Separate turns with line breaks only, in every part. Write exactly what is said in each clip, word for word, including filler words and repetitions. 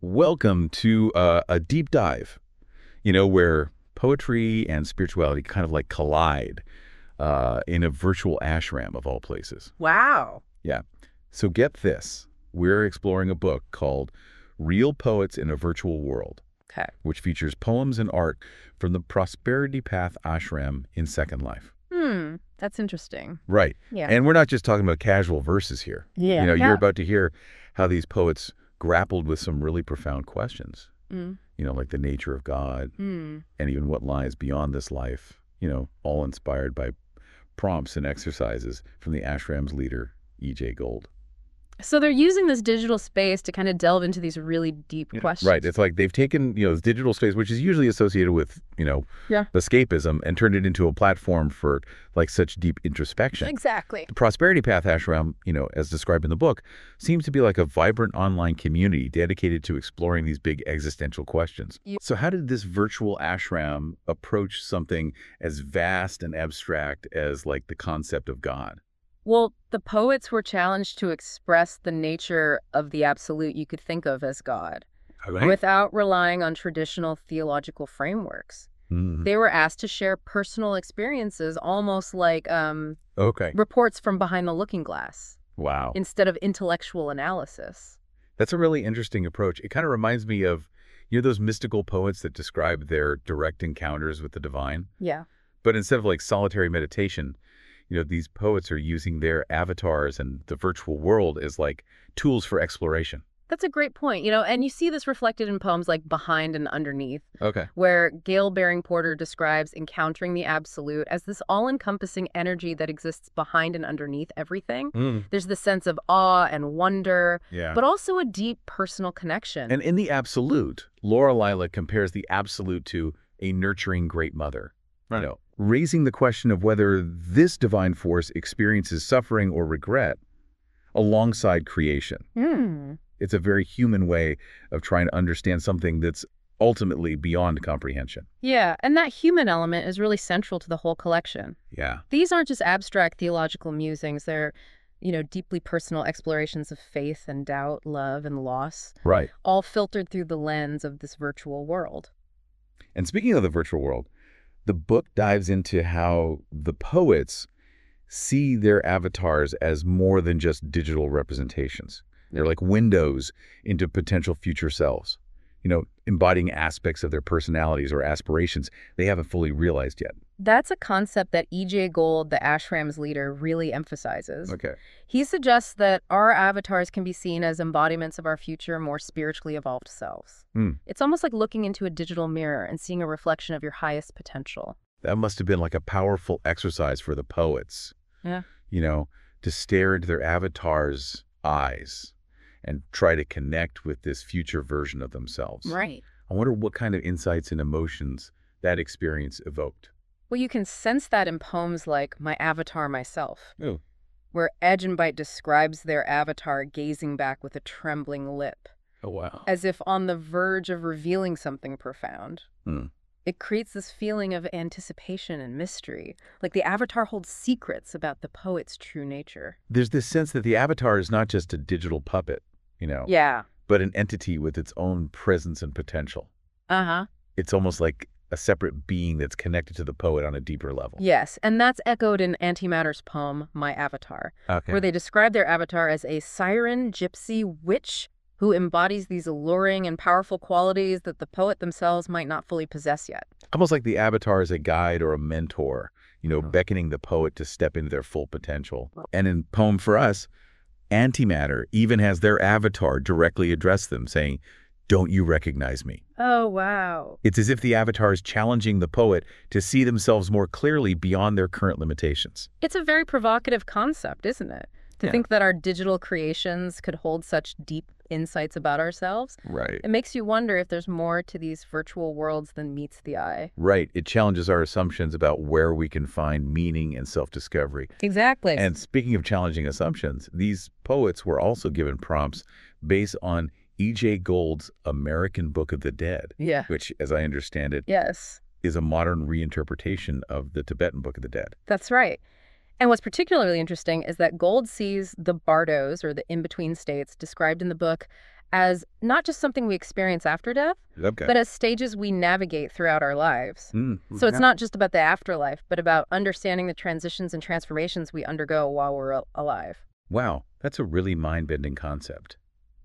Welcome to uh, a deep dive, you know, where poetry and spirituality kind of like collide uh, in a virtual ashram of all places.
Wow.
Yeah. So get this. We're exploring a book called Real Poets in a Virtual World,
Okay.
which features poems and art from the Prosperity Path Ashram in Second Life.
Hmm. That's interesting.
Right.
Yeah.
And we're not just talking about casual verses here.
Yeah.
You know,
Yeah.
you're about to hear how these poets grappled with some really profound questions,
Mm.
you know, like the nature of God
Hmm.
and even what lies beyond this life, you know, all inspired by prompts and exercises from the ashram's leader, E J Gold.
So they're using this digital space to kind of delve into these really deep
Yeah.
questions.
Right. It's like they've taken, you know, this digital space, which is usually associated with, you know,
Yeah.
escapism, and turned it into a platform for like such deep introspection.
Exactly.
The Prosperity Path Ashram, you know, as described in the book, seems to be like a vibrant online community dedicated to exploring these big existential questions.
You-
So how did this virtual ashram approach something as vast and abstract as like the concept of God?
Well, the poets were challenged to express the nature of the absolute you could think of as God
Okay.
without relying on traditional theological frameworks.
Mhm.
They were asked to share personal experiences, almost like um,
Okay.
reports from behind the looking glass,
Wow.
instead of intellectual analysis.
That's a really interesting approach. It kind of reminds me of, you know, those mystical poets that describe their direct encounters with the divine.
Yeah.
But instead of like solitary meditation, you know, these poets are using their avatars and the virtual world as like tools for exploration.
That's a great point, you know, and you see this reflected in poems like Behind and Underneath,
Okay.
where Gail Baring Porter describes encountering the absolute as this all-encompassing energy that exists behind and underneath everything.
Mm.
There's this sense of awe and wonder,
Yeah.
but also a deep personal connection.
And in the absolute, Laura Lila compares the absolute to a nurturing great mother.
Right.
You know, raising the question of whether this divine force experiences suffering or regret alongside creation.
Hmm.
It's a very human way of trying to understand something that's ultimately beyond comprehension.
Yeah, and that human element is really central to the whole collection.
Yeah.
These aren't just abstract theological musings. They're, you know, deeply personal explorations of faith and doubt, love and loss,
Right.
all filtered through the lens of this virtual world.
And speaking of the virtual world, the book dives into how the poets see their avatars as more than just digital representations. They're like windows into potential future selves, you know, embodying aspects of their personalities or aspirations they haven't fully realized yet.
That's a concept that E J Gold, the ashram's leader, really emphasizes.
Okay.
He suggests that our avatars can be seen as embodiments of our future, more spiritually evolved selves.
Hmm.
It's almost like looking into a digital mirror and seeing a reflection of your highest potential.
That must have been like a powerful exercise for the poets.
Yeah.
You know, to stare into their avatars' eyes and try to connect with this future version of themselves.
Right.
I wonder what kind of insights and emotions that experience evoked.
Well, you can sense that in poems like My Avatar Myself,
Oh.
where Agenbite describes their avatar gazing back with a trembling lip,
Oh, wow.
as if on the verge of revealing something profound.
Hmm.
It creates this feeling of anticipation and mystery, like the avatar holds secrets about the poet's true nature.
There's this sense that the avatar is not just a digital puppet, you know,
Yeah.
but an entity with its own presence and potential.
Uh-huh.
It's almost like a separate being that's connected to the poet on a deeper level.
Yes, and that's echoed in Antimatter's poem, My Avatar,
Okay.
where they describe their avatar as a siren, gypsy, witch who embodies these alluring and powerful qualities that the poet themselves might not fully possess yet.
Almost like the avatar is a guide or a mentor, you know,
Mhm.
beckoning the poet to step into their full potential. And in Poem for Us, Antimatter even has their avatar directly address them, saying, "Don't you recognize me?"
Oh, wow.
It's as if the avatar is challenging the poet to see themselves more clearly beyond their current limitations.
It's a very provocative concept, isn't it? To
Yeah.
think that our digital creations could hold such deep insights about ourselves.
Right.
It makes you wonder if there's more to these virtual worlds than meets the eye.
Right. It challenges our assumptions about where we can find meaning and self-discovery.
Exactly.
And speaking of challenging assumptions, these poets were also given prompts based on E J Gold's American Book of the Dead,
yeah.
which, as I understand it,
Yes,
is a modern reinterpretation of the Tibetan Book of the Dead.
that's right. And what's particularly interesting is that Gold sees the bardos, or the in-between states, described in the book as not just something we experience after death,
Okay.
but as stages we navigate throughout our lives.
Mm,
So it's
yeah.
not just about the afterlife, but about understanding the transitions and transformations we undergo while we're al- alive.
Wow, that's a really mind-bending concept.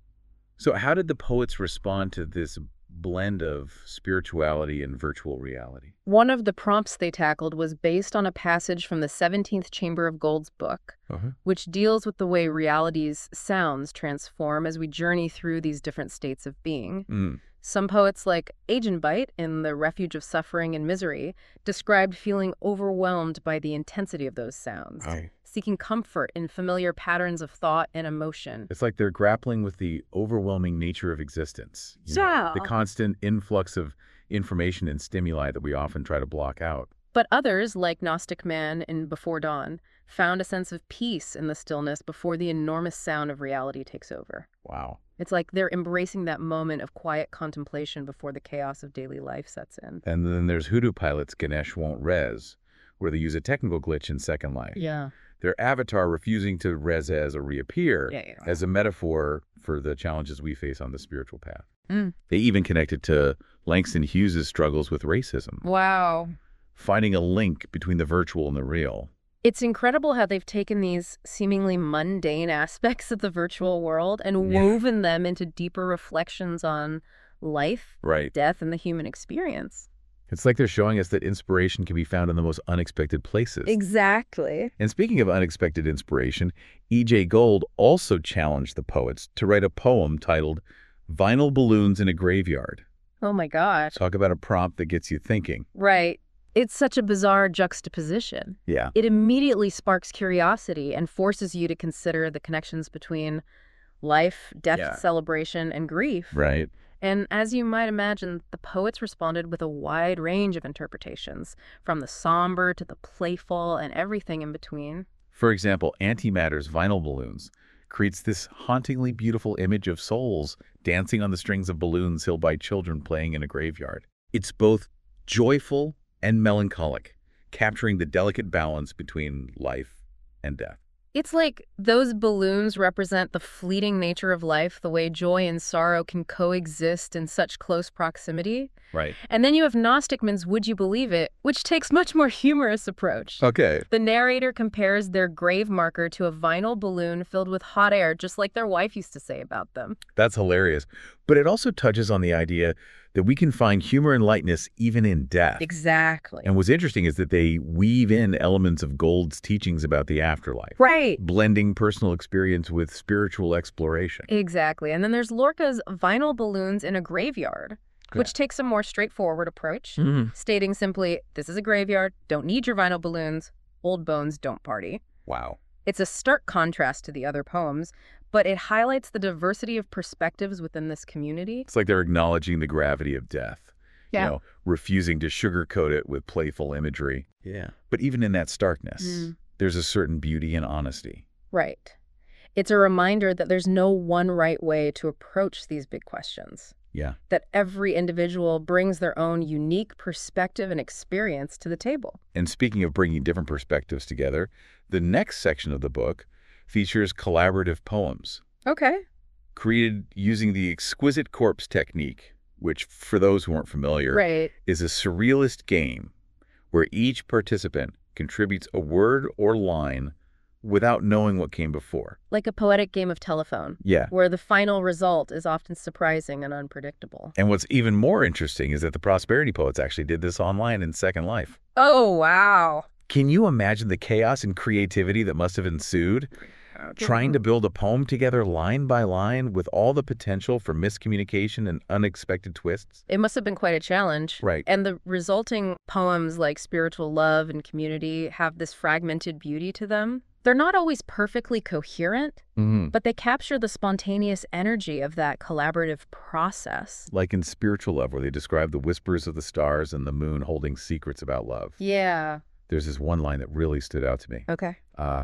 So how did the poets respond to this blend of spirituality and virtual reality?
One of the prompts they tackled was based on a passage from the seventeenth Chamber of Gold's book,
Uh-huh.
which deals with the way reality's sounds transform as we journey through these different states of being.
Mm.
Some poets, like Agenbite in The Refuge of Suffering and Misery, described feeling overwhelmed by the intensity of those sounds,
Right.
seeking comfort in familiar patterns of thought and emotion.
It's like they're grappling with the overwhelming nature of existence. you know,
Yeah.
The constant influx of information and stimuli that we often try to block out.
But others, like Gnostic Man in Before Dawn, found a sense of peace in the stillness before the enormous sound of reality takes over.
Wow.
It's like they're embracing that moment of quiet contemplation before the chaos of daily life sets in.
And then there's Hoodoo Pilot's Ganesh Won't Res, where they use a technical glitch in Second Life.
Yeah.
Their avatar refusing to res-as or reappear
Yeah, yeah.
as a metaphor for the challenges we face on the spiritual path.
Mm.
They even connected to Langston Hughes' struggles with racism,
Wow.
finding a link between the virtual and the real.
It's incredible how they've taken these seemingly mundane aspects of the virtual world and
Yeah.
woven them into deeper reflections on life,
Right.
death, and the human experience.
It's like they're showing us that inspiration can be found in the most unexpected places.
Exactly.
And speaking of unexpected inspiration, E J. Gold also challenged the poets to write a poem titled Vinyl Balloons in a Graveyard.
Oh my gosh.
Talk about a prompt that gets you thinking.
Right. It's such a bizarre juxtaposition.
Yeah.
It immediately sparks curiosity and forces you to consider the connections between life, death,
Yeah.
celebration, and grief.
Right.
And as you might imagine, the poets responded with a wide range of interpretations, from the somber to the playful and everything in between.
For example, Antimatter's Vinyl Balloons creates this hauntingly beautiful image of souls dancing on the strings of balloons held by children playing in a graveyard. It's both joyful and melancholic, capturing the delicate balance between life and death.
It's like those balloons represent the fleeting nature of life, the way joy and sorrow can coexist in such close proximity.
Right.
And then you have Gnostic Man's Would You Believe It, which takes much more humorous approach.
Okay.
The narrator compares their grave marker to a vinyl balloon filled with hot air, just like their wife used to say about them.
That's hilarious. But it also touches on the idea that we can find humor and lightness even in death.
Exactly.
And what's interesting is that they weave in elements of Gold's teachings about the afterlife,
Right.
blending personal experience with spiritual exploration.
Exactly. And then there's Lorca's Vinyl Balloons in a Graveyard, which
Yeah.
takes a more straightforward approach,
Mm-hmm.
stating simply, this is a graveyard, don't need your vinyl balloons, old bones don't party.
Wow.
It's a stark contrast to the other poems, but it highlights the diversity of perspectives within this community.
It's like they're acknowledging the gravity of death.
Yeah.
You know, refusing to sugarcoat it with playful imagery. Yeah. But even in that starkness,
Mm.
there's a certain beauty and honesty.
Right. It's a reminder that there's no one right way to approach these big questions,
Yeah.
that every individual brings their own unique perspective and experience to the table.
And speaking of bringing different perspectives together, the next section of the book features collaborative poems
Okay.
created using the exquisite corpse technique, which, for those who aren't familiar,
Right.
is a surrealist game where each participant contributes a word or line without knowing what came before.
Like a poetic game of telephone,
Yeah.
where the final result is often surprising and unpredictable.
And what's even more interesting is that the Prosperity Poets actually did this online in Second Life.
Oh, wow.
Can you imagine the chaos and creativity that must have ensued? Trying to build a poem together line by line with all the potential for miscommunication and unexpected twists?
It must have been quite a challenge.
Right.
And the resulting poems like Spiritual Love and Community have this fragmented beauty to them. They're not always perfectly coherent,
Mm-hmm.
but they capture the spontaneous energy of that collaborative process.
Like in Spiritual Love, where they describe the whispers of the stars and the moon holding secrets about love.
Yeah.
There's this one line that really stood out to me.
Okay.
Uh,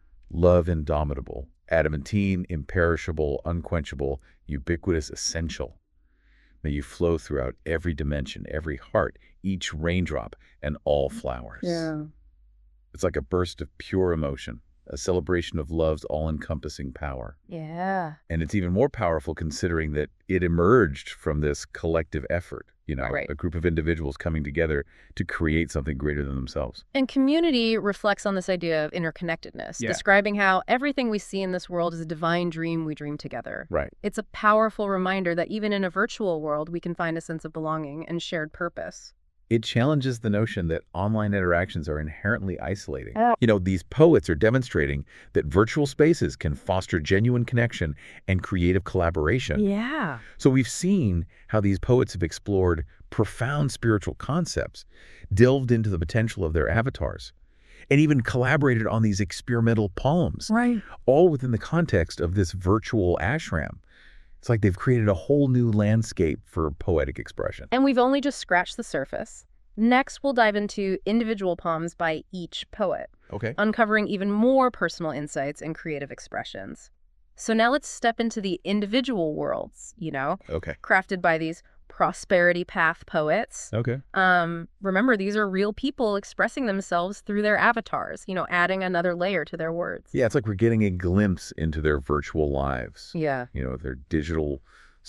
love indomitable, adamantine, imperishable, unquenchable, ubiquitous, essential. May you flow throughout every dimension, every heart, each raindrop, and all flowers.
Yeah.
It's like a burst of pure emotion. a celebration of love's all-encompassing power.
Yeah.
And it's even more powerful considering that it emerged from this collective effort, you know,
Right.
a group of individuals coming together to create something greater than themselves.
And community reflects on this idea of interconnectedness,
Yeah.
describing how everything we see in this world is a divine dream we dream together.
Right.
It's a powerful reminder that even in a virtual world, we can find a sense of belonging and shared purpose.
It challenges the notion that online interactions are inherently isolating.
Oh.
You know, these poets are demonstrating that virtual spaces can foster genuine connection and creative collaboration.
Yeah.
So we've seen how these poets have explored profound spiritual concepts, delved into the potential of their avatars, and even collaborated on these experimental poems,
Right.
all within the context of this virtual ashram. It's like they've created a whole new landscape for poetic expression.
And we've only just scratched the surface. Next, we'll dive into individual poems by each poet,
Okay.
uncovering even more personal insights and creative expressions. So now let's step into the individual worlds, you know,
Okay.
crafted by these prosperity path poets.
Okay.
Um, remember, these are real people expressing themselves through their avatars, you know, adding another layer to their words.
Yeah, it's like we're getting a glimpse into their virtual lives,
Yeah.
you know, their digital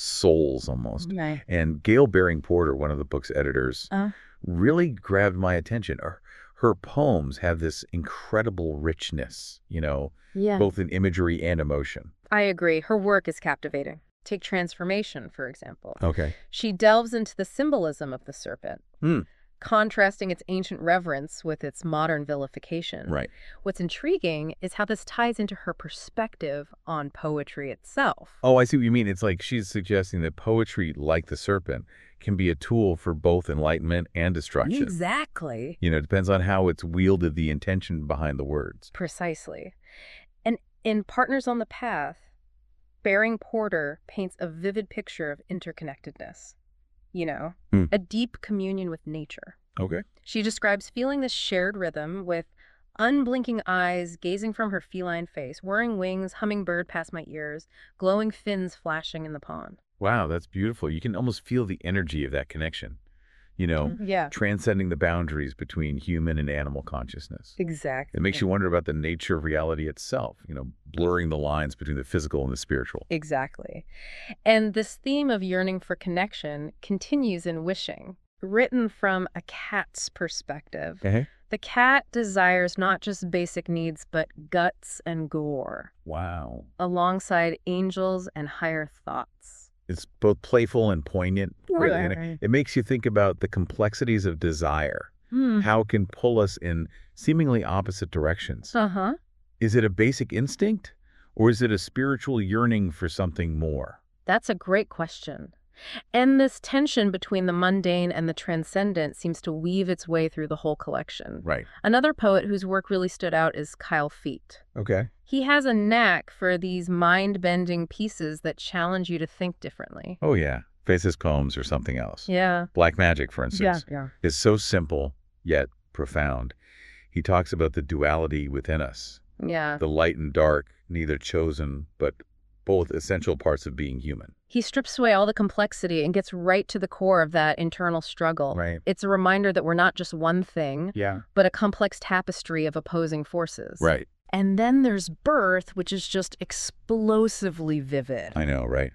souls almost.
Right.
And Gail Baring Porter, one of the book's editors,
Uh.
really grabbed my attention. Her, her poems have this incredible richness, you know,
Yeah.
both in imagery and emotion.
I agree. Her work is captivating. Take Transformation, for example.
Okay.
She delves into the symbolism of the serpent,
Hmm.
contrasting its ancient reverence with its modern vilification.
Right.
What's intriguing is how this ties into her perspective on poetry itself.
Oh, I see what you mean. It's like she's suggesting that poetry, like the serpent, can be a tool for both enlightenment and destruction.
Exactly.
You know, it depends on how it's wielded, the intention behind the words.
Precisely. And in Partners on the Path, Baring Porter paints a vivid picture of interconnectedness. You know,
Hmm.
a deep communion with nature.
Okay.
She describes feeling this shared rhythm with unblinking eyes gazing from her feline face, whirring wings, hummingbird past my ears, glowing fins flashing in the pond.
Wow, that's beautiful. You can almost feel the energy of that connection, you know,
Yeah,
transcending the boundaries between human and animal consciousness.
exactly.
It makes you wonder about the nature of reality itself, you know, blurring the lines between the physical and the spiritual.
Exactly. And this theme of yearning for connection continues in Wishing, written from a cat's perspective.
Okay.
The cat desires not just basic needs, but guts and gore,
Wow.
alongside angels and higher thoughts.
It's both playful and poignant. Really. And it,
Right.
it makes you think about the complexities of desire,
Hmm.
how it can pull us in seemingly opposite directions.
Uh-huh.
Is it a basic instinct, or is it a spiritual yearning for something more?
That's a great question. And this tension between the mundane and the transcendent seems to weave its way through the whole collection.
Right.
Another poet whose work really stood out is Kyle Feet.
Okay.
He has a knack for these mind-bending pieces that challenge you to think differently.
Oh, yeah. Faces Combs or something else.
Yeah.
Black Magic, for instance,
yeah.
is so simple yet profound. He talks about the duality within us,
Yeah.
the light and dark, neither chosen, but both essential parts of being human.
He strips away all the complexity and gets right to the core of that internal struggle.
Right.
It's a reminder that we're not just one thing,
Yeah.
but a complex tapestry of opposing forces.
Right.
And then there's Birth, which is just explosively vivid.
I know, right?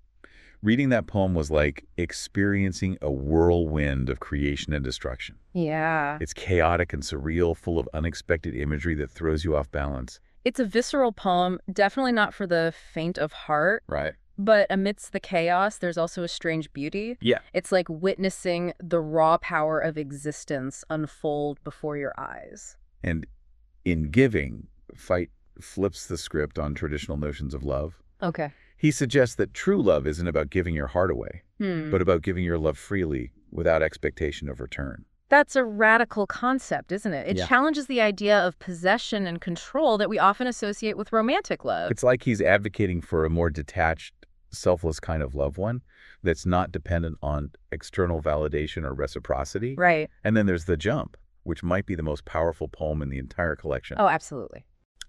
Reading that poem was like experiencing a whirlwind of creation and destruction.
Yeah.
It's chaotic and surreal, full of unexpected imagery that throws you off balance.
It's a visceral poem, definitely not for the faint of heart,
Right.
but amidst the chaos, there's also a strange beauty.
Yeah.
It's like witnessing the raw power of existence unfold before your eyes.
And in Giving, Fight flips the script on traditional notions of love.
Okay.
He suggests that true love isn't about giving your heart away,
Hmm.
but about giving your love freely without expectation of return.
That's a radical concept, isn't it? It
Yeah.
challenges the idea of possession and control that we often associate with romantic love.
It's like he's advocating for a more detached, selfless kind of loved one that's not dependent on external validation or reciprocity.
Right.
And then there's The Jump, which might be the most powerful poem in the entire collection.
Oh, absolutely.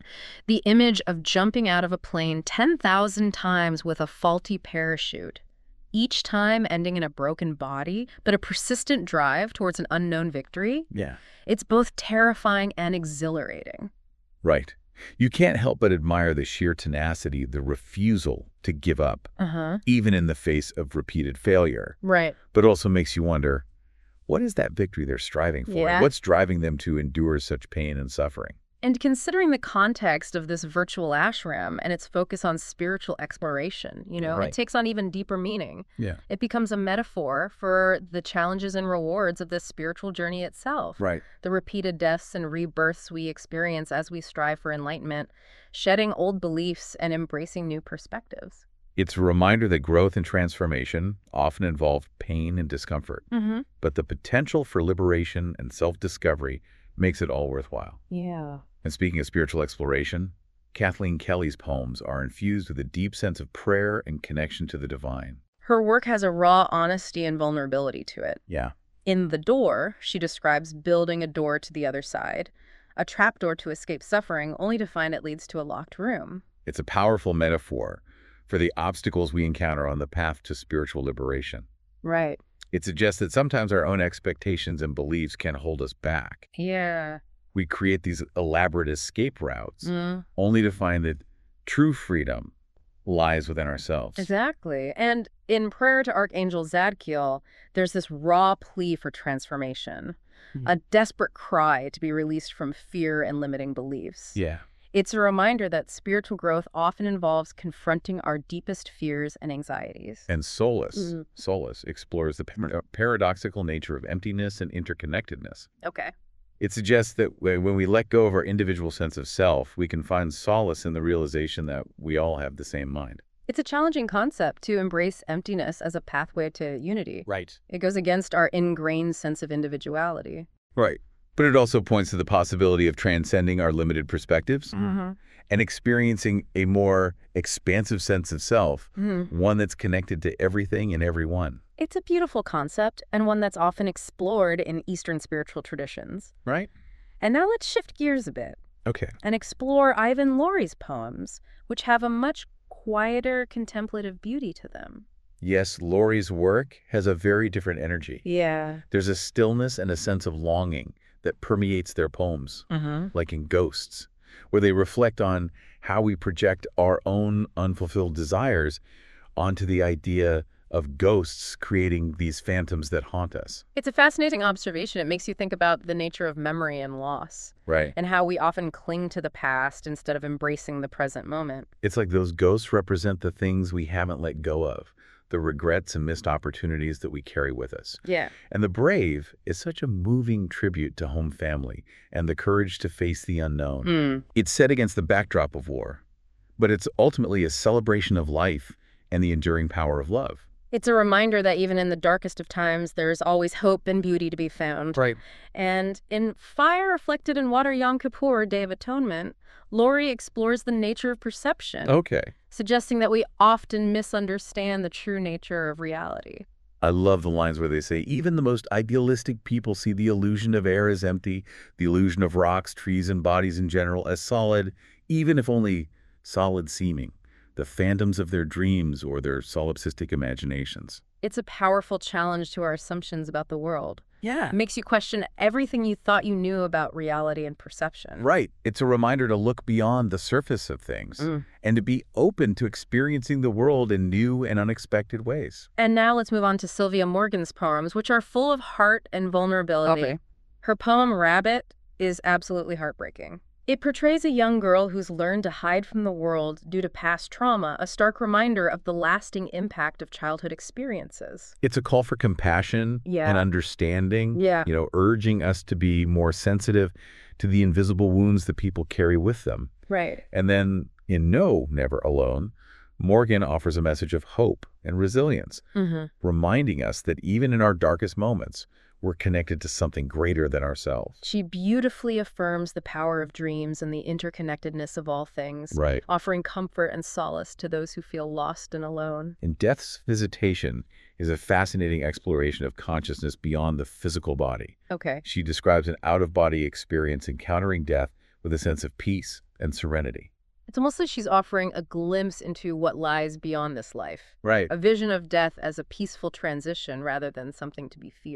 The image of jumping out of a plane ten thousand times with a faulty parachute, each time ending in a broken body, but a persistent drive towards an unknown victory.
Yeah.
It's both terrifying and exhilarating.
Right. You can't help but admire the sheer tenacity, the refusal to give up,
Uh-huh.
even in the face of repeated failure.
Right.
But also makes you wonder, what is that victory they're striving for?
Yeah.
What's driving them to endure such pain and suffering?
And considering the context of this virtual ashram and its focus on spiritual exploration, you know,
Right.
it takes on even deeper meaning.
Yeah.
It becomes a metaphor for the challenges and rewards of this spiritual journey itself.
Right.
The repeated deaths and rebirths we experience as we strive for enlightenment, shedding old beliefs and embracing new perspectives.
It's a reminder that growth and transformation often involve pain and discomfort,
Mm-hmm.
but the potential for liberation and self-discovery makes it all worthwhile.
Yeah.
And speaking of spiritual exploration, Kathleen Kelly's poems are infused with a deep sense of prayer and connection to the divine.
Her work has a raw honesty and vulnerability to it.
Yeah.
In The Door, she describes building a door to the other side, a trapdoor to escape suffering, only to find it leads to a locked room.
It's a powerful metaphor for the obstacles we encounter on the path to spiritual liberation.
Right.
It suggests that sometimes our own expectations and beliefs can hold us back.
Yeah.
We create these elaborate escape routes
Mm,
only to find that true freedom lies within ourselves.
exactly. And in Prayer to Archangel Zadkiel, there's this raw plea for transformation,
Hmm.
a desperate cry to be released from fear and limiting beliefs.
Yeah.
It's a reminder that spiritual growth often involves confronting our deepest fears and anxieties.
And Solace,
Mhm.
Solace explores the par- paradoxical nature of emptiness and interconnectedness.
Okay.
It suggests that wh- when we let go of our individual sense of self, we can find solace in the realization that we all have the same mind.
It's a challenging concept to embrace emptiness as a pathway to unity.
Right.
It goes against our ingrained sense of individuality.
Right. But it also points to the possibility of transcending our limited perspectives
Mm-hmm.
and experiencing a more expansive sense of self,
Mm-hmm.
one that's connected to everything and everyone.
It's a beautiful concept and one that's often explored in Eastern spiritual traditions.
Right?
And now let's shift gears a bit
Okay.
and explore Ivan Lorry's poems, which have a much quieter contemplative beauty to them.
Yes, Laurie's work has a very different energy.
Yeah.
There's a stillness and a sense of longing that permeates their poems,
Mm-hmm.
like in Ghosts, where they reflect on how we project our own unfulfilled desires onto the idea of ghosts creating these phantoms that haunt us.
It's a fascinating observation. It makes you think about the nature of memory and loss
Right.
and how we often cling to the past instead of embracing the present moment.
It's like those ghosts represent the things we haven't let go of, the regrets and missed opportunities that we carry with us.
Yeah.
And The Brave is such a moving tribute to home family and the courage to face the unknown.
Mm.
It's set against the backdrop of war, but it's ultimately a celebration of life and the enduring power of love.
It's a reminder that even in the darkest of times, there's always hope and beauty to be found.
Right.
And in Fire Reflected in Water Yom Kippur, Day of Atonement, Laurie explores the nature of perception,
Okay.
suggesting that we often misunderstand the true nature of reality.
I love the lines where they say, even the most idealistic people see the illusion of air as empty, the illusion of rocks, trees, and bodies in general as solid, even if only solid seeming, the phantoms of their dreams or their solipsistic imaginations.
It's a powerful challenge to our assumptions about the world.
Yeah.
It makes you question everything you thought you knew about reality and perception.
Right. It's a reminder to look beyond the surface of things
Mm.
and to be open to experiencing the world in new and unexpected ways.
And now let's move on to Sylvia Morgan's poems, which are full of heart and vulnerability.
Okay.
Her poem, Rabbit, is absolutely heartbreaking. It portrays a young girl who's learned to hide from the world due to past trauma, a stark reminder of the lasting impact of childhood experiences.
It's a call for compassion
Yeah.
and understanding,
Yeah.
you know, urging us to be more sensitive to the invisible wounds that people carry with them.
Right.
And then in No, Never Alone, Morgan offers a message of hope and resilience,
Mm-hmm.
reminding us that even in our darkest moments, we're connected to something greater than ourselves.
She beautifully affirms the power of dreams and the interconnectedness of all things,
Right.
offering comfort and solace to those who feel lost and alone.
And Death's Visitation is a fascinating exploration of consciousness beyond the physical body.
Okay.
She describes an out-of-body experience encountering death with a sense of peace and serenity.
It's almost like she's offering a glimpse into what lies beyond this life,
Right.
a vision of death as a peaceful transition rather than something to be feared.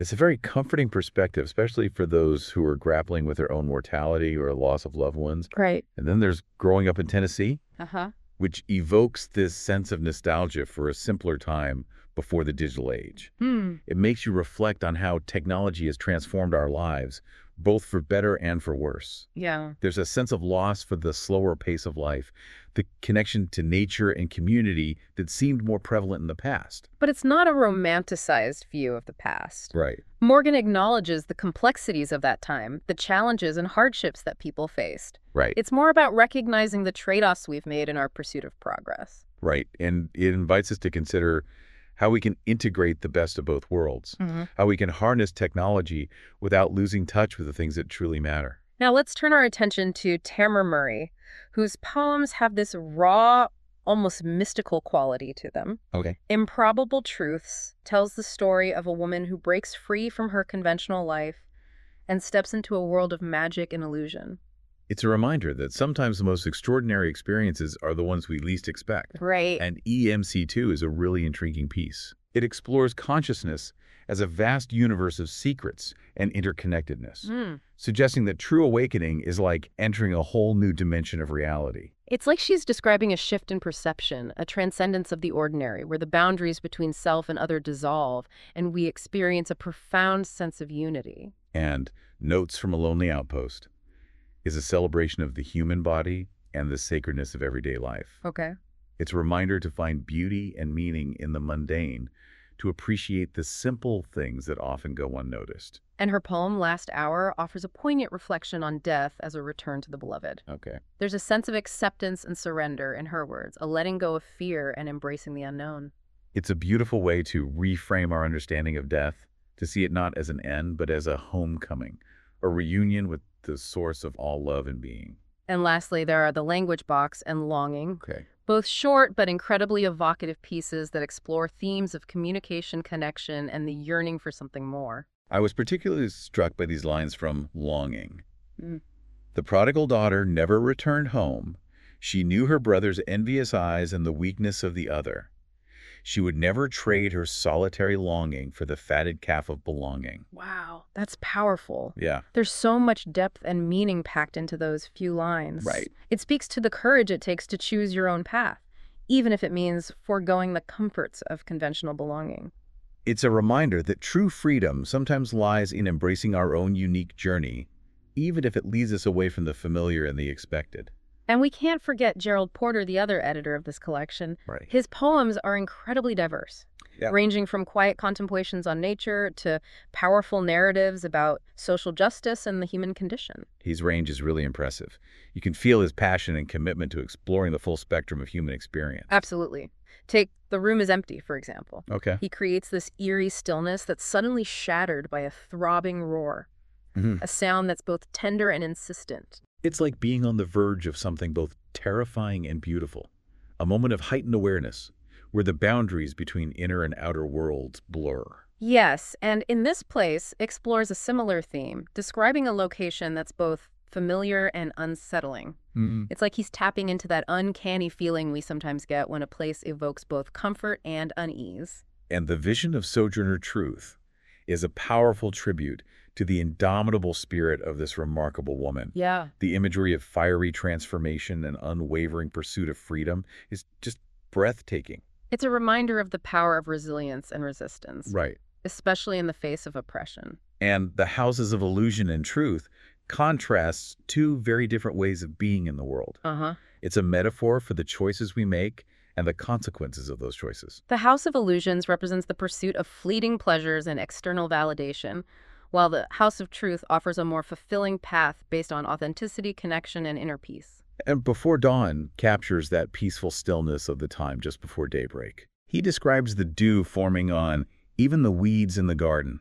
It's a very comforting perspective, especially for those who are grappling with their own mortality or loss of loved ones.
Right.
And then there's Growing Up in Tennessee,
Uh-huh.
which evokes this sense of nostalgia for a simpler time before the digital age.
Hmm.
It makes you reflect on how technology has transformed our lives, both for better and for worse.
Yeah.
There's a sense of loss for the slower pace of life, the connection to nature and community that seemed more prevalent in the past.
But it's not a romanticized view of the past.
Right.
Morgan acknowledges the complexities of that time, the challenges and hardships that people faced.
Right.
It's more about recognizing the trade-offs we've made in our pursuit of progress.
Right. And it invites us to consider how we can integrate the best of both worlds,
Mm-hmm.
how we can harness technology without losing touch with the things that truly matter.
Now let's turn our attention to Tamara Murray, whose poems have this raw, almost mystical quality to them.
Okay.
Improbable Truths tells the story of a woman who breaks free from her conventional life and steps into a world of magic and illusion.
It's a reminder that sometimes the most extraordinary experiences are the ones we least expect.
Right.
And E M C two is a really intriguing piece. It explores consciousness as a vast universe of secrets and interconnectedness,
Mm.
suggesting that true awakening is like entering a whole new dimension of reality.
It's like she's describing a shift in perception, a transcendence of the ordinary, where the boundaries between self and other dissolve, and we experience a profound sense of unity.
And Notes from a Lonely Outpost is a celebration of the human body and the sacredness of everyday life.
Okay.
It's a reminder to find beauty and meaning in the mundane, to appreciate the simple things that often go unnoticed.
And her poem, Last Hour, offers a poignant reflection on death as a return to the beloved.
Okay.
There's a sense of acceptance and surrender in her words, a letting go of fear and embracing the unknown.
It's a beautiful way to reframe our understanding of death, to see it not as an end, but as a homecoming, a reunion with the source of all love and being.
And lastly, there are The Language Box and Longing,
Okay.
both short but incredibly evocative pieces that explore themes of communication, connection, and the yearning for something more.
I was particularly struck by these lines from Longing.
Mm.
The prodigal daughter never returned home. She knew her brother's envious eyes and the weakness of the other. She would never trade her solitary longing for the fatted calf of belonging.
Wow, that's powerful.
Yeah.
There's so much depth and meaning packed into those few lines.
Right.
It speaks to the courage it takes to choose your own path, even if it means foregoing the comforts of conventional belonging.
It's a reminder that true freedom sometimes lies in embracing our own unique journey, even if it leads us away from the familiar and the expected.
And we can't forget Gerald Porter, the other editor of this collection.
Right.
His poems are incredibly diverse,
Yeah.
ranging from quiet contemplations on nature to powerful narratives about social justice and the human condition.
His range is really impressive. You can feel his passion and commitment to exploring the full spectrum of human experience.
Absolutely. Take The Room is Empty, for example.
Okay.
He creates this eerie stillness that's suddenly shattered by a throbbing roar,
Mhm.
a sound that's both tender and insistent.
It's like being on the verge of something both terrifying and beautiful, a moment of heightened awareness where the boundaries between inner and outer worlds blur.
Yes, and in this place explores a similar theme, describing a location that's both familiar and unsettling.
Mm-hmm.
It's like he's tapping into that uncanny feeling we sometimes get when a place evokes both comfort and unease.
And the vision of Sojourner Truth is a powerful tribute to the indomitable spirit of this remarkable woman.
Yeah.
The imagery of fiery transformation and unwavering pursuit of freedom is just breathtaking.
It's a reminder of the power of resilience and resistance,
Right.
especially in the face of oppression.
And the Houses of Illusion and Truth contrasts two very different ways of being in the world.
Uh-huh.
It's a metaphor for the choices we make and the consequences of those choices.
The House of Illusions represents the pursuit of fleeting pleasures and external validation, while the House of Truth offers a more fulfilling path based on authenticity, connection, and inner peace.
And Before Dawn captures that peaceful stillness of the time just before daybreak. He describes the dew forming on even the weeds in the garden,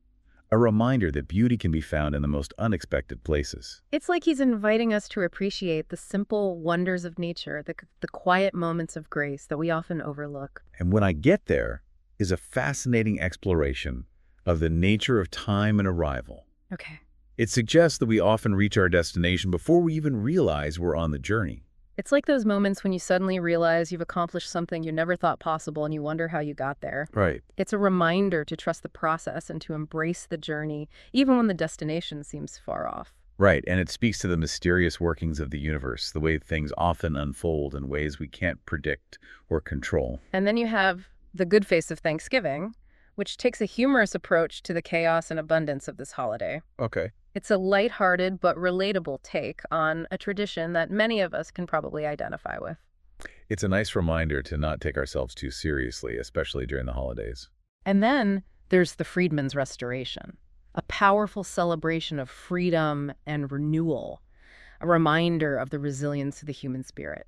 a reminder that beauty can be found in the most unexpected places.
It's like he's inviting us to appreciate the simple wonders of nature, the, the quiet moments of grace that we often overlook.
And When I Get There is a fascinating exploration of the nature of time and arrival.
Okay.
It suggests that we often reach our destination before we even realize we're on the journey.
It's like those moments when you suddenly realize you've accomplished something you never thought possible and you wonder how you got there.
Right.
It's a reminder to trust the process and to embrace the journey, even when the destination seems far off.
Right, and it speaks to the mysterious workings of the universe, the way things often unfold in ways we can't predict or control.
And then you have the good face of Thanksgiving, which takes a humorous approach to the chaos and abundance of this holiday.
Okay.
It's a lighthearted but relatable take on a tradition that many of us can probably identify with.
It's a nice reminder to not take ourselves too seriously, especially during the holidays.
And then there's the Freedmen's Restoration, a powerful celebration of freedom and renewal, a reminder of the resilience of the human spirit.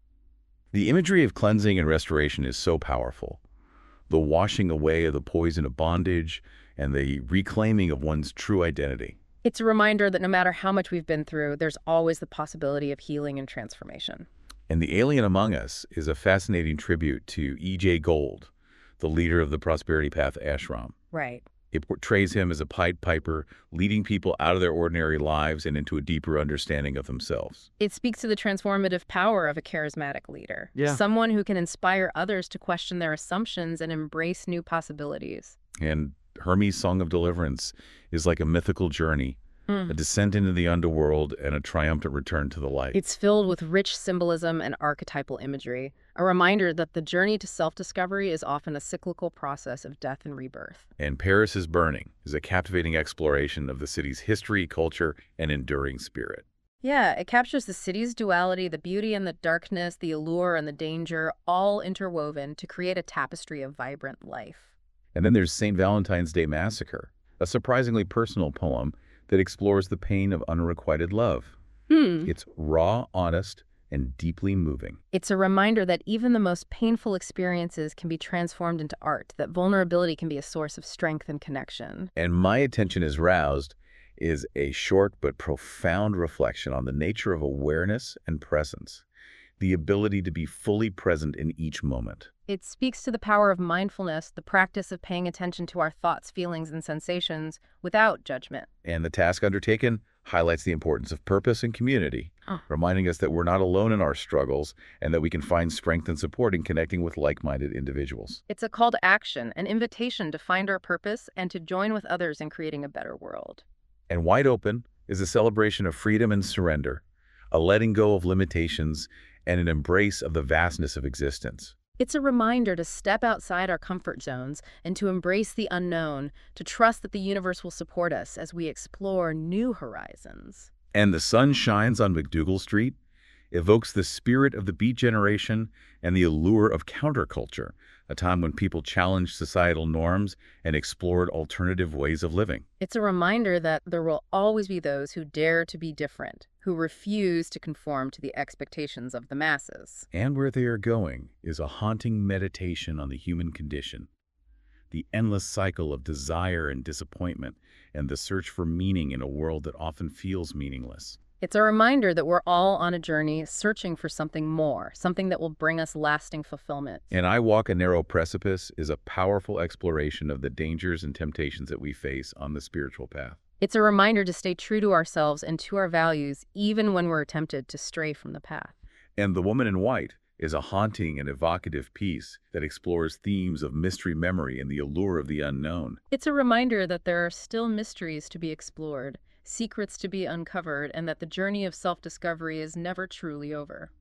The imagery of cleansing and restoration is so powerful. The washing away of the poison of bondage and the reclaiming of one's true identity.
It's a reminder that no matter how much we've been through, there's always the possibility of healing and transformation.
And The Alien Among Us is a fascinating tribute to E J. Gold, the leader of the Prosperity Path ashram.
Right.
It portrays him as a Pied Piper, leading people out of their ordinary lives and into a deeper understanding of themselves.
It speaks to the transformative power of a charismatic leader.
Yeah.
Someone who can inspire others to question their assumptions and embrace new possibilities.
And Hermes' Song of Deliverance is like a mythical journey,
Mm.
a descent into the underworld and a triumphant return to the light.
It's filled with rich symbolism and archetypal imagery, a reminder that the journey to self-discovery is often a cyclical process of death and rebirth.
And Paris is Burning is a captivating exploration of the city's history, culture, and enduring spirit.
Yeah, it captures the city's duality, the beauty and the darkness, the allure and the danger, all interwoven to create a tapestry of vibrant life.
And then there's Saint Valentine's Day Massacre, a surprisingly personal poem that explores the pain of unrequited love.
Hmm.
It's raw, honest, and deeply moving.
It's a reminder that even the most painful experiences can be transformed into art, that vulnerability can be a source of strength and connection.
And My Attention Is Roused is a short but profound reflection on the nature of awareness and presence, the ability to be fully present in each moment.
It speaks to the power of mindfulness, the practice of paying attention to our thoughts, feelings, and sensations without judgment.
And the task undertaken highlights the importance of purpose and community,
Oh.
reminding us that we're not alone in our struggles and that we can find strength and support in connecting with like-minded individuals.
It's a call to action, an invitation to find our purpose and to join with others in creating a better world.
And Wide Open is a celebration of freedom and surrender, a letting go of limitations, and an embrace of the vastness of existence.
It's a reminder to step outside our comfort zones and to embrace the unknown, to trust that the universe will support us as we explore new horizons.
And The Sun Shines on McDougal Street evokes the spirit of the Beat Generation and the allure of counterculture, a time when people challenged societal norms and explored alternative ways of living.
It's a reminder that there will always be those who dare to be different, who refuse to conform to the expectations of the masses.
And Where They Are Going is a haunting meditation on the human condition, the endless cycle of desire and disappointment, and the search for meaning in a world that often feels meaningless.
It's a reminder that we're all on a journey searching for something more, something that will bring us lasting fulfillment.
And I Walk a Narrow Precipice is a powerful exploration of the dangers and temptations that we face on the spiritual path.
It's a reminder to stay true to ourselves and to our values, even when we're tempted to stray from the path.
And The Woman in White is a haunting and evocative piece that explores themes of mystery memory and the allure of the unknown.
It's a reminder that there are still mysteries to be explored, secrets to be uncovered, and that the journey of self-discovery is never truly over.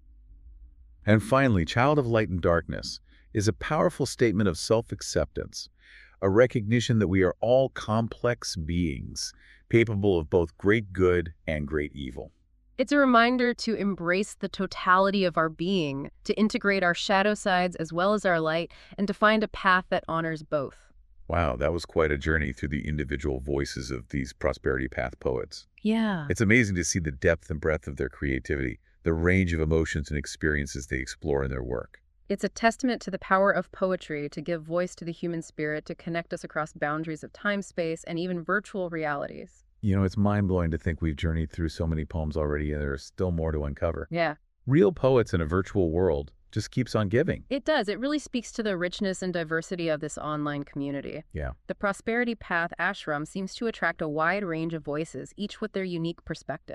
And finally, Child of Light and Darkness is a powerful statement of self-acceptance, a recognition that we are all complex beings, capable of both great good and great evil.
It's a reminder to embrace the totality of our being, to integrate our shadow sides as well as our light, and to find a path that honors both.
Wow, that was quite a journey through the individual voices of these Prosperity Path poets.
Yeah.
It's amazing to see the depth and breadth of their creativity, the range of emotions and experiences they explore in their work.
It's a testament to the power of poetry to give voice to the human spirit, to connect us across boundaries of time, space, and even virtual realities.
You know, it's mind-blowing to think we've journeyed through so many poems already and there's still more to uncover.
Yeah.
Real poets in a virtual world just keeps on giving.
It does. It really speaks to the richness and diversity of this online community.
Yeah.
The Prosperity Path ashram seems to attract a wide range of voices, each with their unique perspective.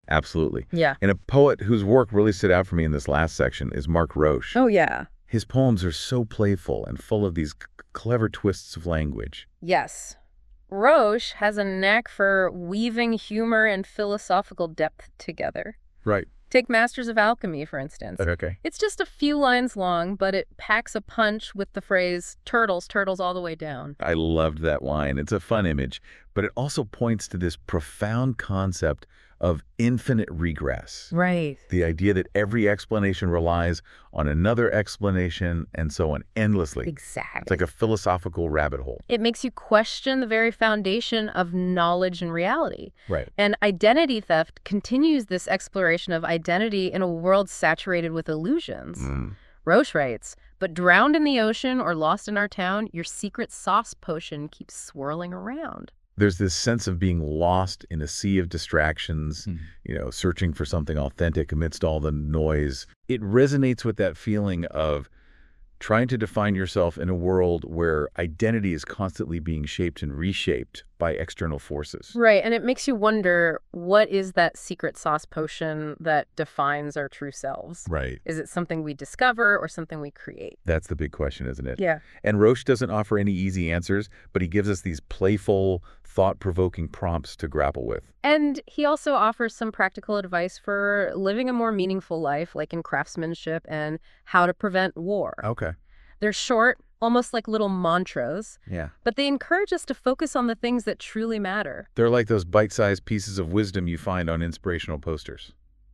Absolutely.
Yeah.
And a poet whose work really stood out for me in this last section is Mark Roche.
Oh, yeah.
His poems are so playful and full of these c- clever twists of language.
Yes. Roche has a knack for weaving humor and philosophical depth together.
Right.
Take Masters of Alchemy, for instance.
Okay.
It's just a few lines long, but it packs a punch with the phrase, turtles, turtles all the way down.
I loved that line. It's a fun image, but it also points to this profound concept of infinite regress.
Right.
The idea that every explanation relies on another explanation and so on endlessly.
Exactly.
It's like a philosophical rabbit hole.
It makes you question the very foundation of knowledge and reality.
Right.
And identity theft continues this exploration of identity in a world saturated with illusions.
Mm.
Roche writes, but drowned in the ocean or lost in our town, your secret sauce potion keeps swirling around.
There's this sense of being lost in a sea of distractions,
Mm.
you know, searching for something authentic amidst all the noise. It resonates with that feeling of trying to define yourself in a world where identity is constantly being shaped and reshaped by external forces.
Right, and it makes you wonder, what is that secret sauce potion that defines our true selves?
Right.
Is it something we discover or something we create?
That's the big question, isn't it?
Yeah.
And Roche doesn't offer any easy answers, but he gives us these playful, thought-provoking prompts to grapple with.
And he also offers some practical advice for living a more meaningful life, like in craftsmanship and how to prevent war.
Okay.
They're short, almost like little mantras,
Yeah.
but they encourage us to focus on the things that truly matter.
They're like those bite-sized pieces of wisdom you find on inspirational posters,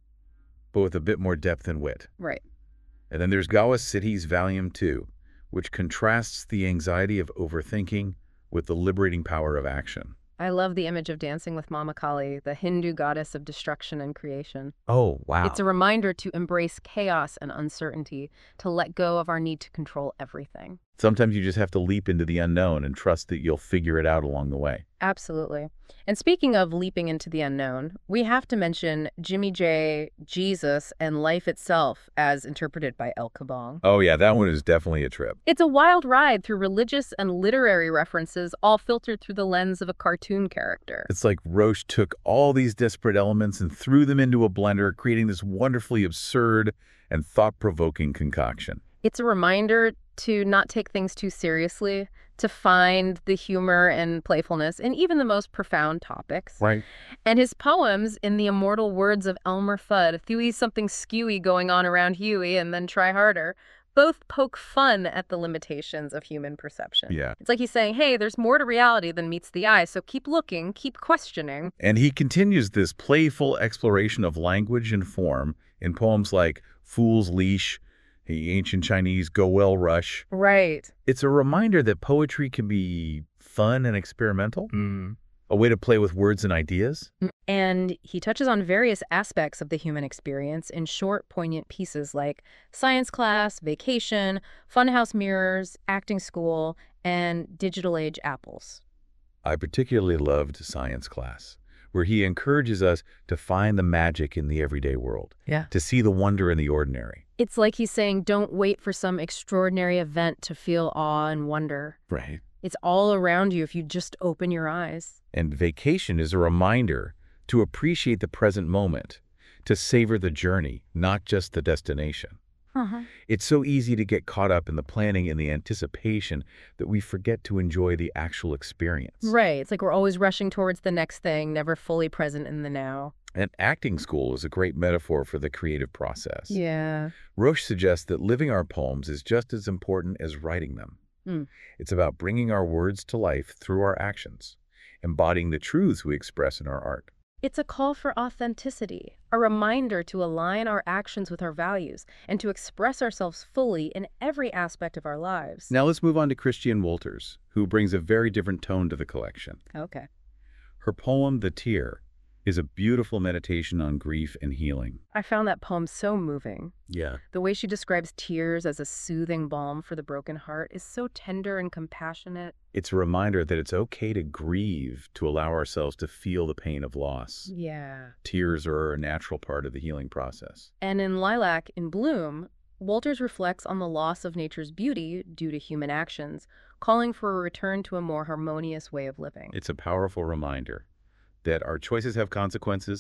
but with a bit more depth and wit.
Right.
And then there's Gawa City's Volume two, which contrasts the anxiety of overthinking with the liberating power of action.
I love the image of dancing with Mama Kali, the Hindu goddess of destruction and creation.
Oh, wow.
It's a reminder to embrace chaos and uncertainty, to let go of our need to control everything.
Sometimes you just have to leap into the unknown and trust that you'll figure it out along the way.
Absolutely. And speaking of leaping into the unknown, we have to mention Jimmy J, Jesus, and life itself as interpreted by El Kabong.
Oh, yeah, that one is definitely a trip.
It's a wild ride through religious and literary references, all filtered through the lens of a cartoon character.
It's like Roche took all these disparate elements and threw them into a blender, creating this wonderfully absurd and thought-provoking concoction.
It's a reminder to not take things too seriously, to find the humor and playfulness in even the most profound topics.
Right.
And his poems, in the immortal words of Elmer Fudd, "Thewy's something skewy going on around Huey and then try harder," both poke fun at the limitations of human perception.
Yeah.
It's like he's saying, hey, there's more to reality than meets the eye, so keep looking, keep questioning.
And he continues this playful exploration of language and form in poems like Fool's Leash, the ancient Chinese Goel Rush.
Right.
It's a reminder that poetry can be fun and experimental, mm. a way to play with words and ideas.
And he touches on various aspects of the human experience in short, poignant pieces like science class, vacation, funhouse mirrors, acting school, and digital age apples.
I particularly loved science class, where he encourages us to find the magic in the everyday world,
Yeah.
to see the wonder in the ordinary.
It's like he's saying, don't wait for some extraordinary event to feel awe and wonder.
Right.
It's all around you if you just open your eyes.
And vacation is a reminder to appreciate the present moment, to savor the journey, not just the destination.
Uh-huh.
It's so easy to get caught up in the planning and the anticipation that we forget to enjoy the actual experience.
Right. It's like we're always rushing towards the next thing, never fully present in the now.
And acting school is a great metaphor for the creative process.
Yeah.
Roche suggests that living our poems is just as important as writing them.
Mm.
It's about bringing our words to life through our actions, embodying the truths we express in our art.
It's a call for authenticity, a reminder to align our actions with our values and to express ourselves fully in every aspect of our lives.
Now let's move on to Christiane Wolters, who brings a very different tone to the collection.
Okay.
Her poem, The Tear, is a beautiful meditation on grief and healing.
I found that poem so moving.
Yeah.
The way she describes tears as a soothing balm for the broken heart is so tender and compassionate.
It's a reminder that it's okay to grieve, to allow ourselves to feel the pain of loss.
Yeah.
Tears are a natural part of the healing process.
And in Lilac in Bloom, Wolters reflects on the loss of nature's beauty due to human actions, calling for a return to a more harmonious way of living.
It's a powerful reminder that our choices have consequences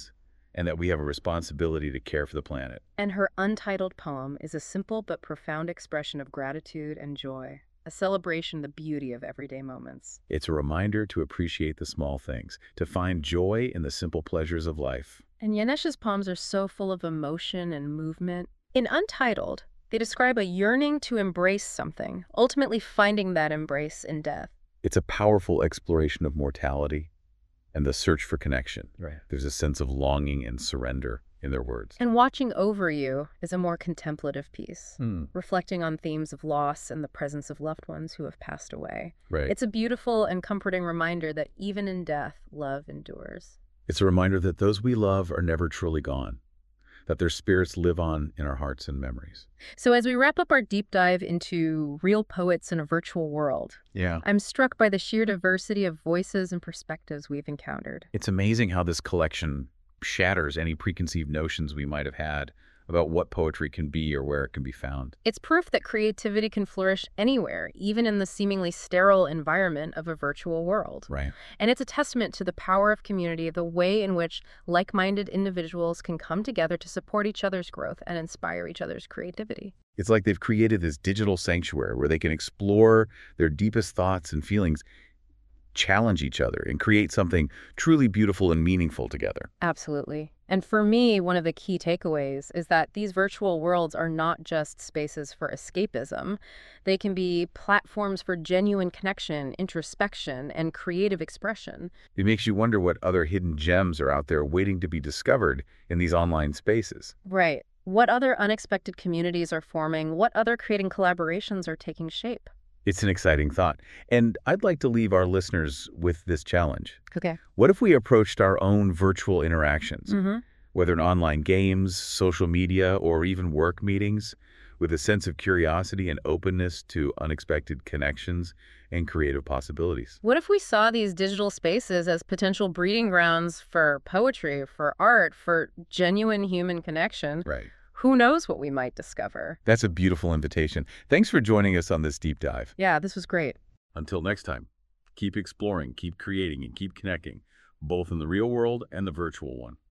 and that we have a responsibility to care for the planet.
And her untitled poem is a simple but profound expression of gratitude and joy, a celebration of the beauty of everyday moments.
It's a reminder to appreciate the small things, to find joy in the simple pleasures of life.
And Yanesh's poems are so full of emotion and movement. In Untitled, they describe a yearning to embrace something, ultimately finding that embrace in death.
It's a powerful exploration of mortality and the search for connection.
Right.
There's a sense of longing and surrender in their words.
And Watching Over You is a more contemplative piece,
Hmm.
reflecting on themes of loss and the presence of loved ones who have passed away.
Right.
It's a beautiful and comforting reminder that even in death, love endures.
It's a reminder that those we love are never truly gone, that their spirits live on in our hearts and memories.
So as we wrap up our deep dive into real poets in a virtual world,
Yeah.
I'm struck by the sheer diversity of voices and perspectives we've encountered.
It's amazing how this collection shatters any preconceived notions we might have had about what poetry can be or where it can be found.
It's proof that creativity can flourish anywhere, even in the seemingly sterile environment of a virtual world.
Right.
And it's a testament to the power of community, the way in which like-minded individuals can come together to support each other's growth and inspire each other's creativity.
It's like they've created this digital sanctuary where they can explore their deepest thoughts and feelings, challenge each other, and create something truly beautiful and meaningful together.
Absolutely. And for me, one of the key takeaways is that these virtual worlds are not just spaces for escapism. They can be platforms for genuine connection, introspection, and creative expression.
It makes you wonder what other hidden gems are out there waiting to be discovered in these online spaces.
Right. What other unexpected communities are forming? What other creating collaborations are taking shape?
It's an exciting thought. And I'd like to leave our listeners with this challenge.
Okay.
What if we approached our own virtual interactions,
Mm-hmm.
whether in online games, social media, or even work meetings, with a sense of curiosity and openness to unexpected connections and creative possibilities?
What if we saw these digital spaces as potential breeding grounds for poetry, for art, for genuine human connection?
Right.
Who knows what we might discover?
That's a beautiful invitation. Thanks for joining us on this deep dive.
Yeah, this was great.
Until next time, keep exploring, keep creating, and keep connecting, both in the real world and the virtual one.